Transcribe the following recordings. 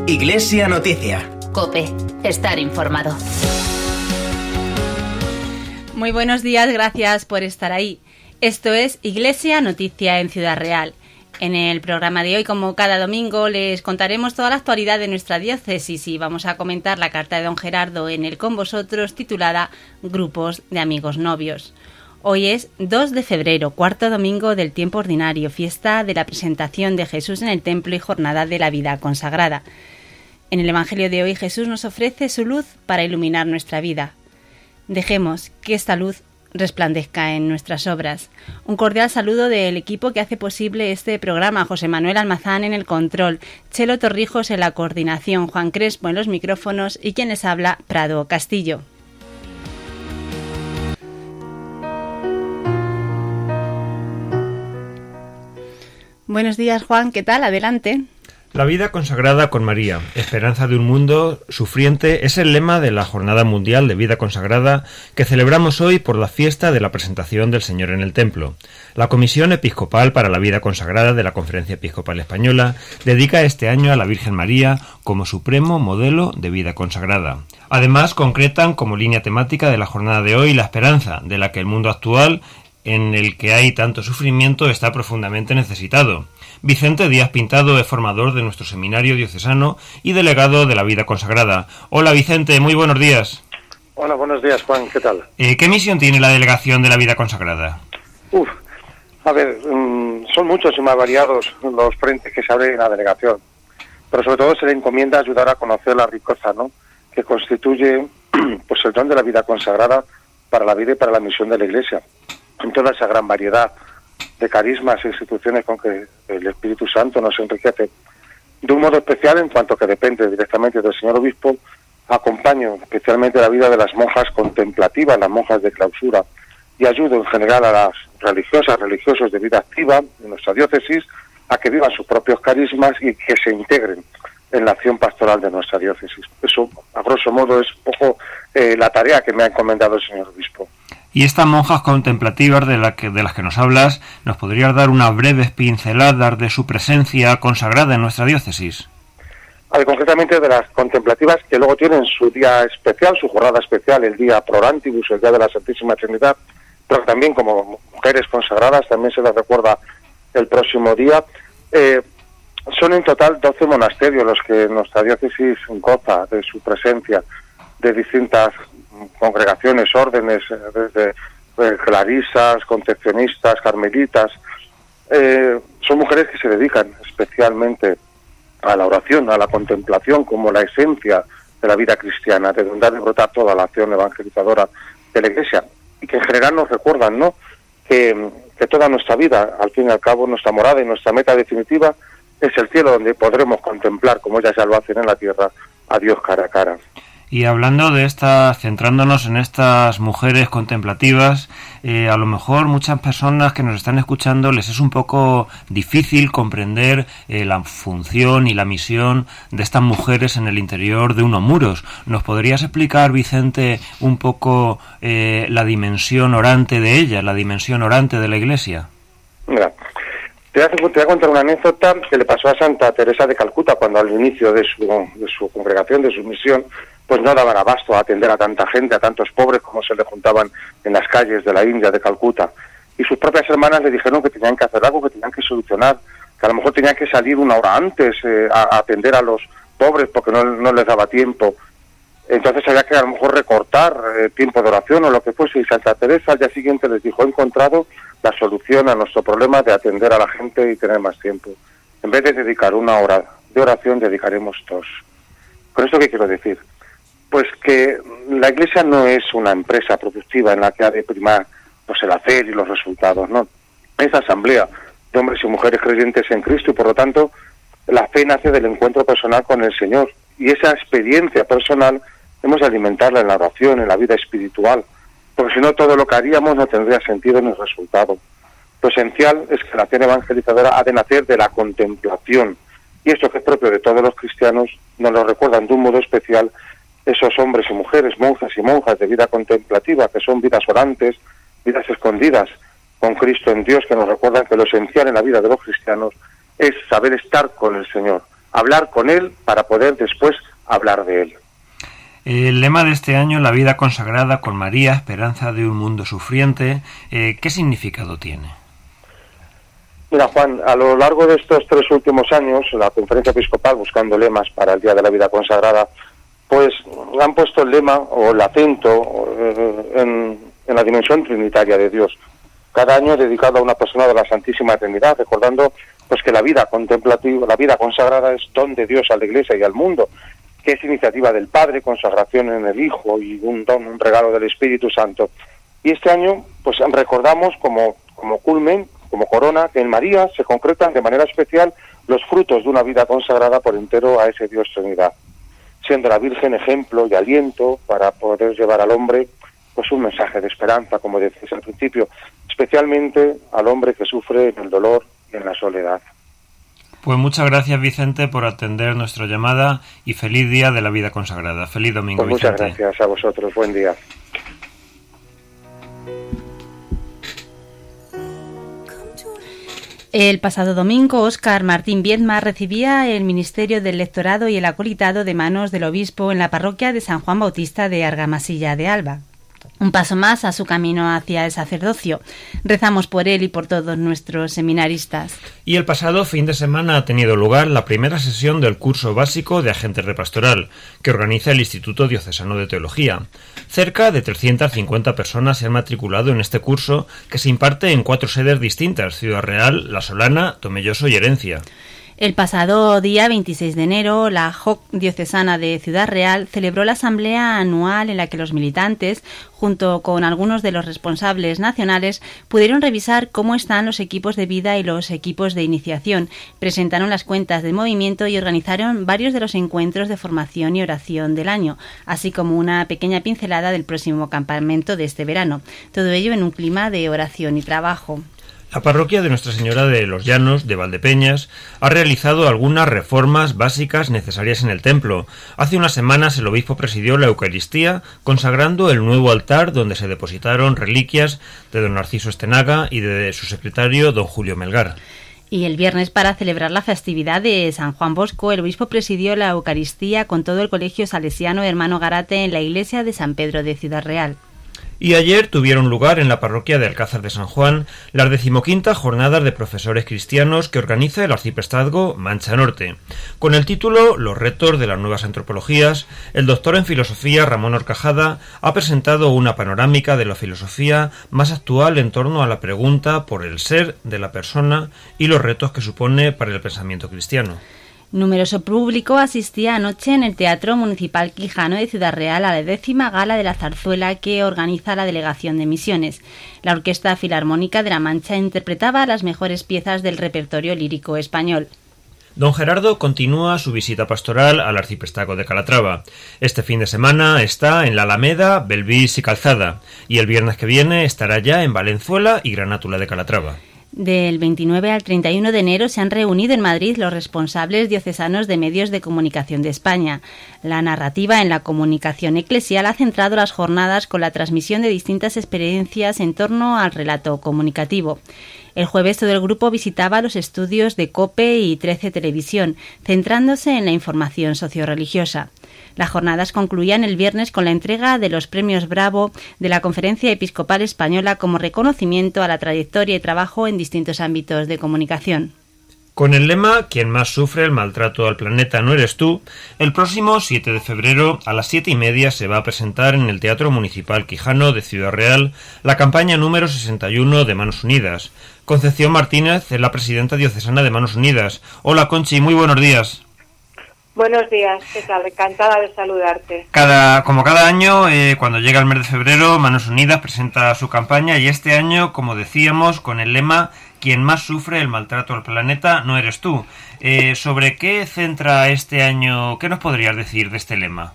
Iglesia Noticia. COPE. Estar informado. Muy buenos días, gracias por estar ahí. Esto es Iglesia Noticia en Ciudad Real. En el programa de hoy, como cada domingo, les contaremos toda la actualidad de nuestra diócesis y vamos a comentar la carta de don Gerardo en el Con Vosotros titulada Grupos de Amigos Novios. Hoy es 2 de febrero, cuarto domingo del tiempo ordinario, fiesta de la presentación de Jesús en el templo y jornada de la vida consagrada. En el Evangelio de hoy Jesús nos ofrece su luz para iluminar nuestra vida. Dejemos que esta luz resplandezca en nuestras obras. Un cordial saludo del equipo que hace posible este programa: José Manuel Almazán en el control, Chelo Torrijos en la coordinación, Juan Crespo en los micrófonos y quien les habla, Prado Castillo. Buenos días, Juan, ¿qué tal? Adelante. La vida consagrada con María, esperanza de un mundo sufriente, es el lema de la Jornada Mundial de Vida Consagrada que celebramos hoy por la fiesta de la presentación del Señor en el Templo. La Comisión Episcopal para la Vida Consagrada de la Conferencia Episcopal Española dedica este año a la Virgen María como supremo modelo de vida consagrada. Además, concretan como línea temática de la jornada de hoy la esperanza, de la que el mundo actual, en el que hay tanto sufrimiento, está profundamente necesitado. Vicente Díaz Pintado es formador de nuestro seminario diocesano y delegado de la vida consagrada. Hola Vicente, muy buenos días. Hola, buenos días Juan, ¿qué tal? ¿Qué misión tiene la delegación de la vida consagrada? Son muchos y más variados los frentes que se abren en la delegación, pero sobre todo se le encomienda ayudar a conocer la riqueza, ¿no?, que constituye pues el don de la vida consagrada para la vida y para la misión de la Iglesia, en toda esa gran variedad de carismas e instituciones con que el Espíritu Santo nos enriquece. De un modo especial, en cuanto que depende directamente del señor obispo, acompaño especialmente la vida de las monjas contemplativas, las monjas de clausura, y ayudo en general a las religiosos de vida activa en nuestra diócesis a que vivan sus propios carismas y que se integren en la acción pastoral de nuestra diócesis. Eso, a grosso modo, es un poco la tarea que me ha encomendado el señor obispo. Y estas monjas contemplativas de las que nos hablas, ¿nos podrías dar unas breves pinceladas de su presencia consagrada en nuestra diócesis? Concretamente de las contemplativas, que luego tienen su día especial, su jornada especial, el día Prorantibus, el día de la Santísima Trinidad, pero también como mujeres consagradas, también se les recuerda el próximo día. Son en total 12 monasterios los que nuestra diócesis goza de su presencia, de distintas congregaciones, órdenes, desde clarisas, concepcionistas, carmelitas. Son mujeres que se dedican especialmente a la oración, a la contemplación como la esencia de la vida cristiana, de donde ha de brotar toda la acción evangelizadora de la Iglesia, y que en general nos recuerdan, ¿no?, que toda nuestra vida, al fin y al cabo, nuestra morada y nuestra meta definitiva es el cielo, donde podremos contemplar, como ellas ya lo hacen en la tierra, a Dios cara a cara. Y hablando de estas, centrándonos en estas mujeres contemplativas, a lo mejor muchas personas que nos están escuchando les es un poco difícil comprender la función y la misión de estas mujeres en el interior de unos muros. ¿Nos podrías explicar, Vicente, un poco la dimensión orante de ellas, la dimensión orante de la Iglesia? Mira, te voy a contar una anécdota que le pasó a Santa Teresa de Calcuta cuando al inicio de su congregación, de su misión, pues no daban abasto a atender a tanta gente, a tantos pobres como se le juntaban en las calles de la India, de Calcuta. Y sus propias hermanas le dijeron que tenían que hacer algo, que tenían que solucionar, que a lo mejor tenían que salir una hora antes a atender a los pobres porque no les daba tiempo. Entonces había que a lo mejor recortar tiempo de oración o lo que fuese. Y Santa Teresa al día siguiente les dijo: he encontrado la solución a nuestro problema de atender a la gente y tener más tiempo. En vez de dedicar una hora de oración, dedicaremos 2. ¿Con esto qué quiero decir? Pues que la Iglesia no es una empresa productiva en la que ha de primar pues el hacer y los resultados, ¿no? Es asamblea de hombres y mujeres creyentes en Cristo y por lo tanto la fe nace del encuentro personal con el Señor, y esa experiencia personal hemos de alimentarla en la oración, en la vida espiritual, porque si no todo lo que haríamos no tendría sentido ni resultado. Lo esencial es que la acción evangelizadora ha de nacer de la contemplación, y esto que es propio de todos los cristianos nos lo recuerdan de un modo especial esos hombres y mujeres, monjas y monjas de vida contemplativa, que son vidas orantes, vidas escondidas con Cristo en Dios, que nos recuerdan que lo esencial en la vida de los cristianos es saber estar con el Señor, hablar con Él para poder después hablar de Él. El lema de este año, la vida consagrada con María, esperanza de un mundo sufriente, ¿qué significado tiene? Mira, Juan, a lo largo de estos 3 últimos años, la Conferencia Episcopal, buscando lemas para el Día de la Vida Consagrada, pues han puesto el lema o el acento en la dimensión trinitaria de Dios. Cada año dedicado a una persona de la Santísima Trinidad, recordando pues que la vida contemplativa, la vida consagrada es don de Dios a la Iglesia y al mundo, que es iniciativa del Padre, consagración en el Hijo y un don, un regalo del Espíritu Santo. Y este año pues recordamos como culmen, como corona, que en María se concretan de manera especial los frutos de una vida consagrada por entero a ese Dios Trinidad, siendo la Virgen ejemplo y aliento para poder llevar al hombre pues un mensaje de esperanza, como decís al principio, especialmente al hombre que sufre en el dolor y en la soledad. Pues muchas gracias, Vicente, por atender nuestra llamada y feliz Día de la Vida Consagrada. Feliz domingo, pues muchas Vicente. Gracias a vosotros. Buen día. El pasado domingo, Óscar Martín Viedma recibía el ministerio del lectorado y el acolitado de manos del obispo en la parroquia de San Juan Bautista de Argamasilla de Alba. Un paso más a su camino hacia el sacerdocio. Rezamos por él y por todos nuestros seminaristas. Y el pasado fin de semana ha tenido lugar la primera sesión del curso básico de agentes de pastoral, que organiza el Instituto Diocesano de Teología. Cerca de 350 personas se han matriculado en este curso, que se imparte en 4 sedes distintas: Ciudad Real, La Solana, Tomelloso y Herencia. El pasado día 26 de enero, la JOC diocesana de Ciudad Real celebró la asamblea anual en la que los militantes, junto con algunos de los responsables nacionales, pudieron revisar cómo están los equipos de vida y los equipos de iniciación, presentaron las cuentas del movimiento y organizaron varios de los encuentros de formación y oración del año, así como una pequeña pincelada del próximo campamento de este verano. Todo ello en un clima de oración y trabajo. La parroquia de Nuestra Señora de los Llanos de Valdepeñas ha realizado algunas reformas básicas necesarias en el templo. Hace unas semanas el obispo presidió la Eucaristía, consagrando el nuevo altar donde se depositaron reliquias de don Narciso Estenaga y de su secretario don Julio Melgar. Y el viernes, para celebrar la festividad de San Juan Bosco, el obispo presidió la Eucaristía con todo el colegio salesiano Hermano Garate en la iglesia de San Pedro de Ciudad Real. Y ayer tuvieron lugar en la parroquia de Alcázar de San Juan las 15ª jornadas de profesores cristianos que organiza el arciprestazgo Mancha Norte. Con el título Los retos de las nuevas antropologías, el doctor en filosofía Ramón Horcajada ha presentado una panorámica de la filosofía más actual en torno a la pregunta por el ser de la persona y los retos que supone para el pensamiento cristiano. Numeroso público asistía anoche en el Teatro Municipal Quijano de Ciudad Real a la 10ª Gala de la Zarzuela que organiza la Delegación de Misiones. La Orquesta Filarmónica de la Mancha interpretaba las mejores piezas del repertorio lírico español. Don Gerardo continúa su visita pastoral al arciprestazgo de Calatrava. Este fin de semana está en la Alameda, Belvís y Calzada, y el viernes que viene estará ya en Valenzuela y Granátula de Calatrava. Del 29 al 31 de enero se han reunido en Madrid los responsables diocesanos de medios de comunicación de España. La narrativa en la comunicación eclesial ha centrado las jornadas con la transmisión de distintas experiencias en torno al relato comunicativo. El jueves todo el grupo visitaba los estudios de COPE y 13 Televisión, centrándose en la información sociorreligiosa. Las jornadas concluían el viernes con la entrega de los premios Bravo de la Conferencia Episcopal Española como reconocimiento a la trayectoria y trabajo en distintos ámbitos de comunicación. Con el lema «Quien más sufre el maltrato al planeta no eres tú», el próximo 7 de febrero a las 7:30 se va a presentar en el Teatro Municipal Quijano de Ciudad Real la campaña número 61 de Manos Unidas. Concepción Martínez es la presidenta diocesana de Manos Unidas. Hola, Conchi, muy buenos días. Buenos días, ¿qué tal? Encantada de saludarte. Como cada año, cuando llega el mes de febrero, Manos Unidas presenta su campaña y este año, como decíamos, con el lema «Quien más sufre el maltrato al planeta no eres tú». ¿Sobre qué centra este año? ¿Qué nos podrías decir de este lema?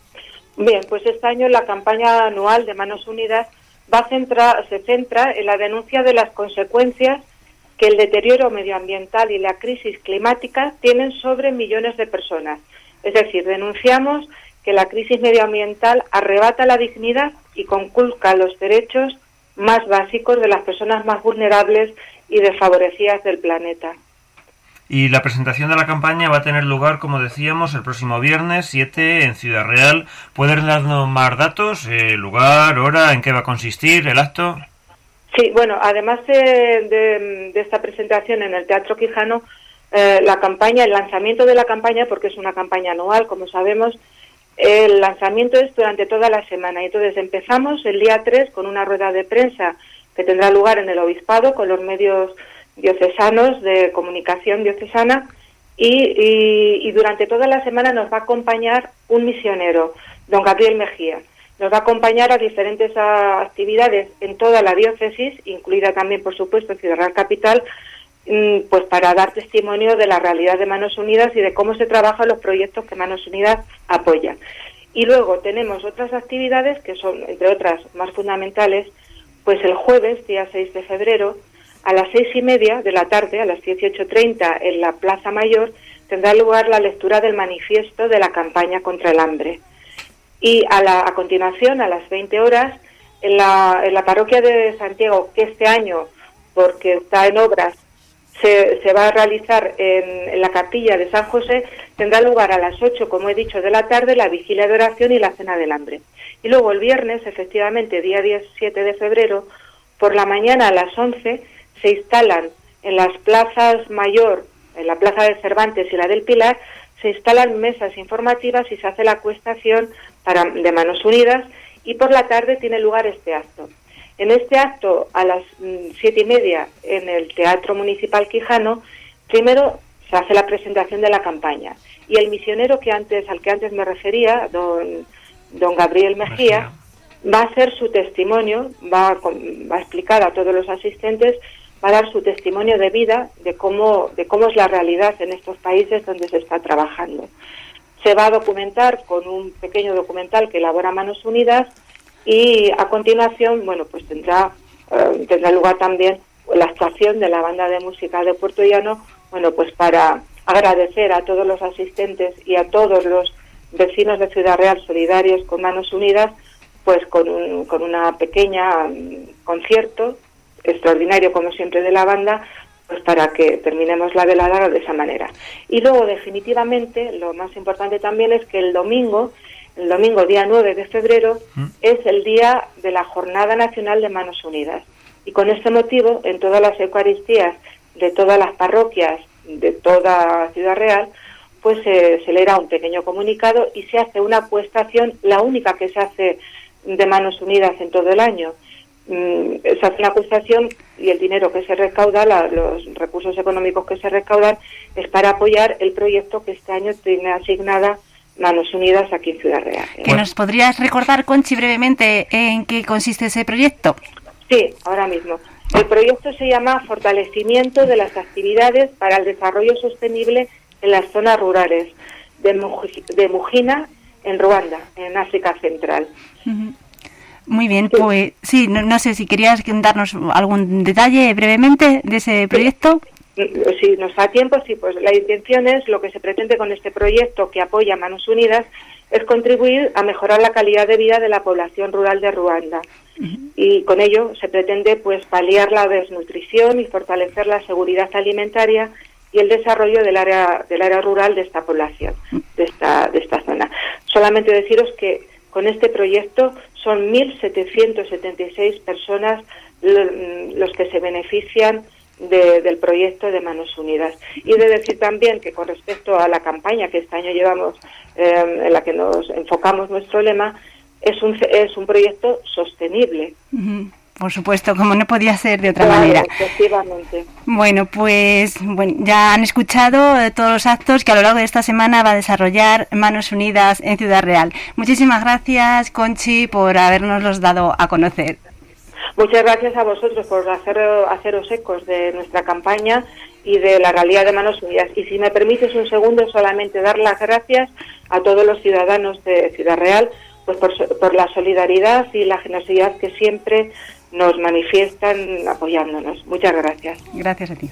Bien, pues este año la campaña anual de Manos Unidas se centra en la denuncia de las consecuencias que el deterioro medioambiental y la crisis climática tienen sobre millones de personas. Es decir, denunciamos que la crisis medioambiental arrebata la dignidad y conculca los derechos más básicos de las personas más vulnerables y desfavorecidas del planeta. Y la presentación de la campaña va a tener lugar, como decíamos, el próximo viernes 7 en Ciudad Real. ¿Pueden darnos más datos? ¿Lugar, hora, en qué va a consistir el acto? Sí, bueno, además de esta presentación en el Teatro Quijano, la campaña, el lanzamiento de la campaña, porque es una campaña anual, como sabemos, el lanzamiento es durante toda la semana. Y entonces empezamos el día 3 con una rueda de prensa que tendrá lugar en el Obispado con los medios diocesanos de comunicación diocesana y durante toda la semana nos va a acompañar un misionero, don Gabriel Mejía. Nos va a acompañar a diferentes actividades en toda la diócesis, incluida también, por supuesto, Ciudad Real Capital, pues para dar testimonio de la realidad de Manos Unidas y de cómo se trabajan los proyectos que Manos Unidas apoya. Y luego tenemos otras actividades que son, entre otras, más fundamentales, pues el jueves, día 6 de febrero, a las 6:30 de la tarde, a las 18:30, en la Plaza Mayor, tendrá lugar la lectura del manifiesto de la campaña contra el hambre. Y a continuación, a las 20 horas, en la parroquia de Santiago, que este año, porque está en obras, se va a realizar en la capilla de San José, tendrá lugar a las 8, como he dicho, de la tarde, la vigilia de oración y la cena del hambre. Y luego el viernes, efectivamente, día 17 de febrero, por la mañana a las 11, se instalan en las plazas Mayor, en la Plaza de Cervantes y la del Pilar, se instalan mesas informativas y se hace la acuestación de Manos Unidas, y por la tarde tiene lugar este acto. En este acto, a las 7:30, en el Teatro Municipal Quijano, primero se hace la presentación de la campaña, y el misionero al que antes me refería, don Gabriel Mejía, va a hacer su testimonio, va a explicar a todos los asistentes, va a dar su testimonio de vida, de cómo es la realidad en estos países donde se está trabajando. Se va a documentar con un pequeño documental que elabora Manos Unidas, y a continuación, bueno, pues tendrá lugar también la actuación de la banda de música de Puerto Llano, bueno, pues para agradecer a todos los asistentes y a todos los vecinos de Ciudad Real solidarios con Manos Unidas, pues con una pequeña concierto extraordinario, como siempre, de la banda, pues para que terminemos la velada de esa manera. Y luego, definitivamente, lo más importante también es que el domingo día 9 de febrero, es el día de la Jornada Nacional de Manos Unidas. Y con este motivo, en todas las Eucaristías de todas las parroquias de toda Ciudad Real, pues se leerá un pequeño comunicado y se hace una acuestación, la única que se hace de Manos Unidas en todo el año. Se hace una acuestación y el dinero que se recauda, los recursos económicos que se recaudan, es para apoyar el proyecto que este año tiene asignada Manos Unidas aquí en Ciudad Real. ¿Que nos podrías recordar, Conchi, brevemente en qué consiste ese proyecto? Sí, ahora mismo. El proyecto se llama Fortalecimiento de las actividades para el desarrollo sostenible en las zonas rurales de Mujina, en Ruanda, en África Central. Muy bien, sí. Pues sí, no sé si querías darnos algún detalle brevemente de ese proyecto. Si nos da tiempo, sí, pues la intención es, lo que se pretende con este proyecto que apoya Manos Unidas, es contribuir a mejorar la calidad de vida de la población rural de Ruanda. Y con ello se pretende pues paliar la desnutrición y fortalecer la seguridad alimentaria y el desarrollo del área rural de esta población, de esta zona. Solamente deciros que con este proyecto son 1.776 personas los que se benefician del proyecto de Manos Unidas. Y de decir también que con respecto a la campaña que este año llevamos, en la que nos enfocamos nuestro lema, es un proyecto sostenible. Por supuesto, como no podía ser de otra manera. Efectivamente. Bueno, pues ya han escuchado todos los actos que a lo largo de esta semana va a desarrollar Manos Unidas en Ciudad Real. Muchísimas gracias, Conchi, por habernoslos dado a conocer. Muchas gracias a vosotros por haceros ecos de nuestra campaña y de la realidad de Manos Unidas. Y si me permites un segundo, solamente dar las gracias a todos los ciudadanos de Ciudad Real, pues por la solidaridad y la generosidad que siempre nos manifiestan apoyándonos. Muchas gracias. Gracias a ti.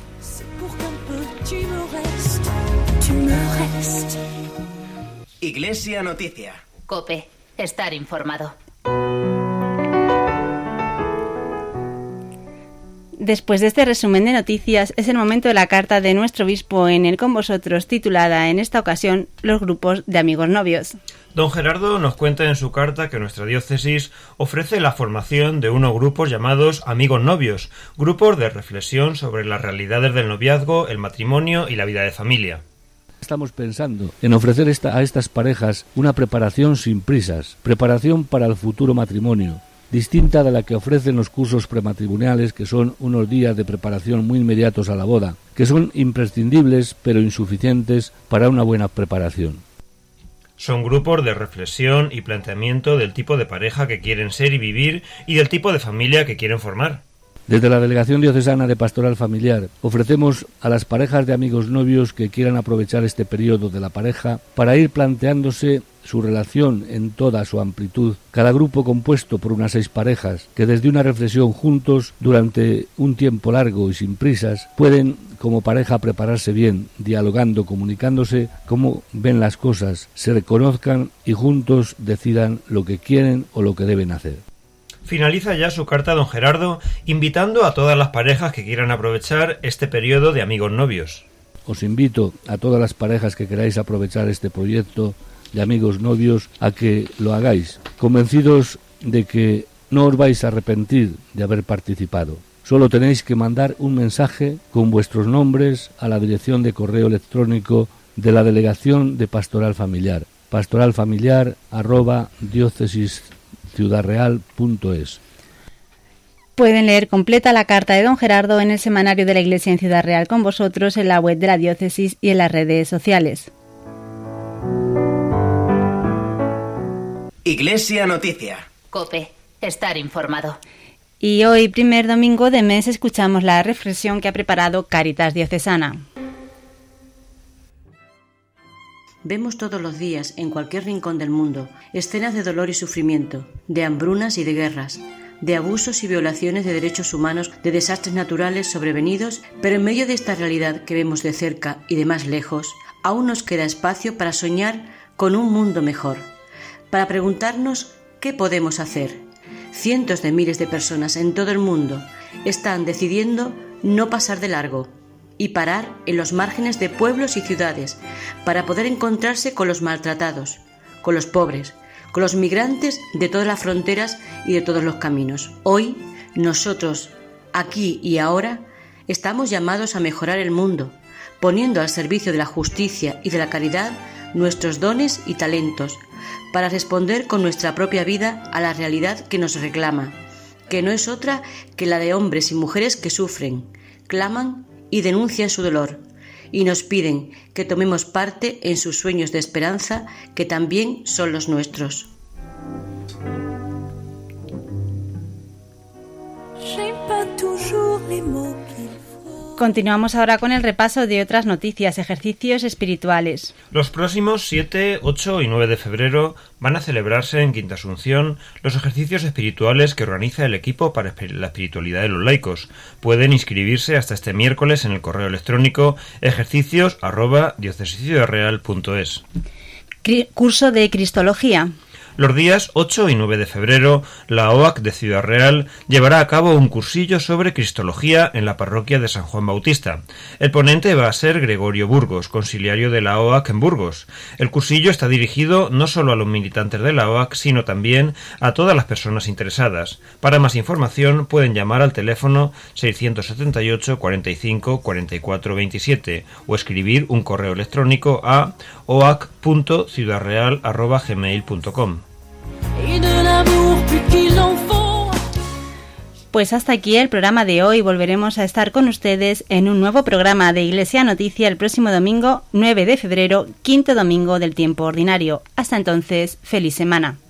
Iglesia Noticia. COPE. Estar informado. Después de este resumen de noticias, es el momento de la carta de nuestro obispo en el Con Vosotros, titulada en esta ocasión Los grupos de amigos novios. Don Gerardo nos cuenta en su carta que nuestra diócesis ofrece la formación de unos grupos llamados amigos novios, grupos de reflexión sobre las realidades del noviazgo, el matrimonio y la vida de familia. Estamos pensando en ofrecer a estas parejas una preparación sin prisas, preparación para el futuro matrimonio, distinta de la que ofrecen los cursos prematrimoniales, que son unos días de preparación muy inmediatos a la boda, que son imprescindibles pero insuficientes para una buena preparación. Son grupos de reflexión y planteamiento del tipo de pareja que quieren ser y vivir y del tipo de familia que quieren formar. Desde la Delegación Diocesana de Pastoral Familiar ofrecemos a las parejas de amigos novios que quieran aprovechar este periodo de la pareja para ir planteándose su relación en toda su amplitud, cada grupo compuesto por unas 6 parejas que desde una reflexión juntos durante un tiempo largo y sin prisas pueden como pareja prepararse bien, dialogando, comunicándose cómo ven las cosas, se reconozcan y juntos decidan lo que quieren o lo que deben hacer. Finaliza ya su carta don Gerardo invitando a todas las parejas que quieran aprovechar este periodo de amigos novios. Os invito a todas las parejas que queráis aprovechar este proyecto de amigos novios a que lo hagáis, convencidos de que no os vais a arrepentir de haber participado. Solo tenéis que mandar un mensaje con vuestros nombres a la dirección de correo electrónico de la Delegación de Pastoral Familiar, pastoralfamiliar@diocesisciudadreal.es. Pueden leer completa la carta de don Gerardo en el semanario de la Iglesia en Ciudad Real con vosotros, en la web de la diócesis y en las redes sociales. Iglesia Noticia. COPE. Estar informado. Y hoy, primer domingo de mes, escuchamos la reflexión que ha preparado Cáritas Diocesana. Vemos todos los días, en cualquier rincón del mundo, escenas de dolor y sufrimiento, de hambrunas y de guerras, de abusos y violaciones de derechos humanos, de desastres naturales sobrevenidos, pero en medio de esta realidad que vemos de cerca y de más lejos, aún nos queda espacio para soñar con un mundo mejor, para preguntarnos qué podemos hacer. Cientos de miles de personas en todo el mundo están decidiendo no pasar de largo y parar en los márgenes de pueblos y ciudades para poder encontrarse con los maltratados, con los pobres, con los migrantes de todas las fronteras y de todos los caminos. Hoy, nosotros, aquí y ahora, estamos llamados a mejorar el mundo, poniendo al servicio de la justicia y de la caridad nuestros dones y talentos, para responder con nuestra propia vida a la realidad que nos reclama, que no es otra que la de hombres y mujeres que sufren, claman y denuncian su dolor, y nos piden que tomemos parte en sus sueños de esperanza, que también son los nuestros. Continuamos ahora con el repaso de otras noticias, ejercicios espirituales. Los próximos 7, 8 y 9 de febrero van a celebrarse en Quinta Asunción los ejercicios espirituales que organiza el equipo para la espiritualidad de los laicos. Pueden inscribirse hasta este miércoles en el correo electrónico ejercicios@diocesisciudadreal.es. Curso de Cristología. Los días 8 y 9 de febrero, la OAC de Ciudad Real llevará a cabo un cursillo sobre Cristología en la parroquia de San Juan Bautista. El ponente va a ser Gregorio Burgos, conciliario de la OAC en Burgos. El cursillo está dirigido no solo a los militantes de la OAC, sino también a todas las personas interesadas. Para más información pueden llamar al teléfono 678 45 44 27 o escribir un correo electrónico a oac.ciudadreal@gmail.com. Pues hasta aquí el programa de hoy. Volveremos a estar con ustedes en un nuevo programa de Iglesia Noticia el próximo domingo 9 de febrero, quinto domingo del tiempo ordinario. Hasta entonces, feliz semana.